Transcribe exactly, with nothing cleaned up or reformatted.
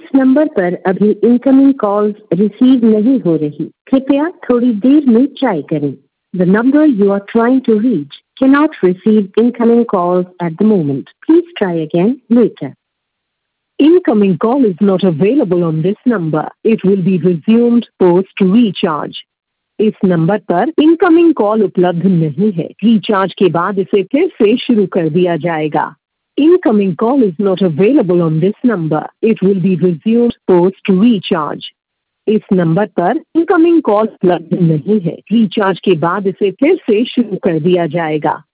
Number पर अभी incoming calls receive नहीं हो रही, कृपया थोड़ी देर में ट्राई करें। The number you are trying to reach cannot receive incoming calls at the moment. Please try again later. Incoming call is not available on this number. It will be resumed post recharge. इस नंबर पर incoming call उपलब्ध नहीं है। Recharge के बाद इसे फिर से शुरू कर दिया जाएगा। Incoming call is not available on this number. It will be resumed post recharge. इस नंबर पर इनकमिंग कॉल उपलब्ध नहीं है। रिचार्ज के बाद इसे फिर से शुरू कर दिया जाएगा।